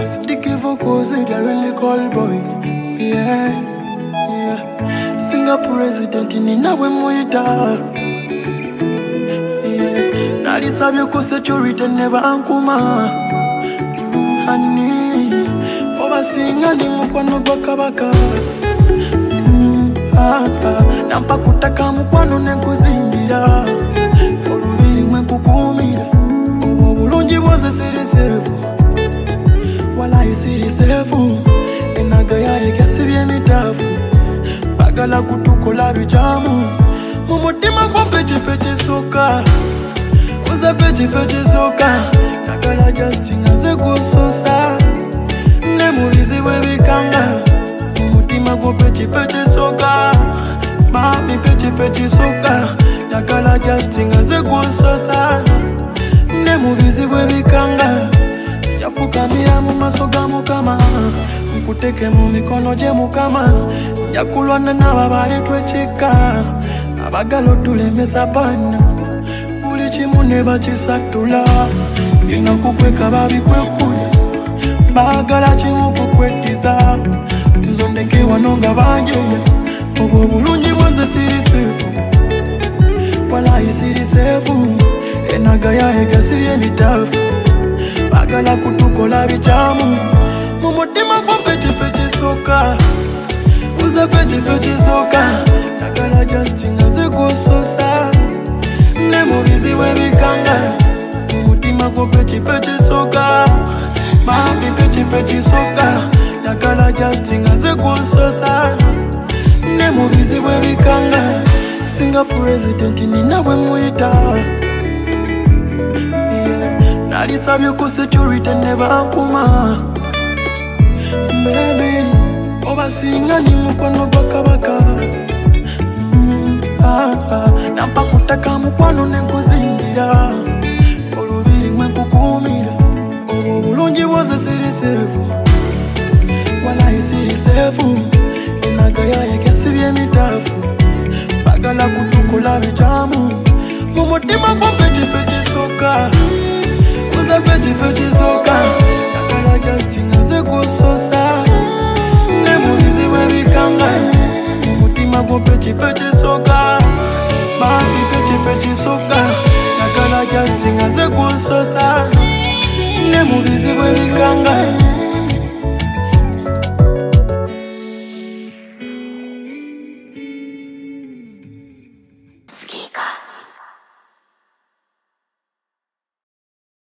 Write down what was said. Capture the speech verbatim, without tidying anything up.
Sticky vocals, they really call boy. Yeah, yeah. Singapore resident in Inawe Moida. Yeah. Nali sabyo ku security never ankuma. Mm, honey, oba singa ni mukwano gwa kabaka. Mm, ah, ah. Nampa kutaka mukwano nenkuzimbira. Olubiri mwe kukumira. Obo bulungi bwose siri sefu. Wala isiri sefu. Enaga ya ekasibye mitafu. Bagala kutukola bijamu. Mumutima kwa pechi pechi soka. Uza pechi pechi soka. Nagala justing aze kusosa. Nemubizi webikanga. Mumutima kwa pechi pechi soka. Mami pechi pechi soka. Nagala justing aze kusosa. Nemubizi webikanga. Yafukamira mu maso ga Mukama. Nkuteke mu mikono gye Mukama. Njakulwana n'ababali twekika. Abagala otulemesa bana. Buli kimu ne bakisatula. Bina kukweka babikwekula. Bagala kimu kukwetiza. Nzondeke wano nga banjoya. Obwo bulungi bwonze siri sefu. Walayi siri sefu. Enaga ya egasibye mitafu. Bagala kutukola bijamu. Mumutima kwa pechi pechi soka. Uza pechi pechi soka. Nagala justing aze kusosa. Nemubizi webikanga. Mumutima kwa pechi pechi soka. Mami pechi pechi soka. Nagala justing aze kusosa. Nemubizi webikanga. Singapore resident in Inawe Moida. Nali sabyo ku security never ankuma. Baby, oba singa ni mukwano gwa kabaka. Mm, ah, ah. Nampa kutaka mukwano nenkuzimbira. Olubiri mwe kukumira. Obo bulungi bwose siri sefu. Walayi siri sefu. Enaga ya ekasibye mitafu. Bagala kutukola bijamu. Mumutima kwa pechi pechi soka. Uza pechi pechi soka. Nagala justing aze kusosa. Nemubizi webikanga. Mumutima kwa pechi pechi soka. Mami pechi pechi soka. Nagala justing aze kusosa. Nemubizi webikanga.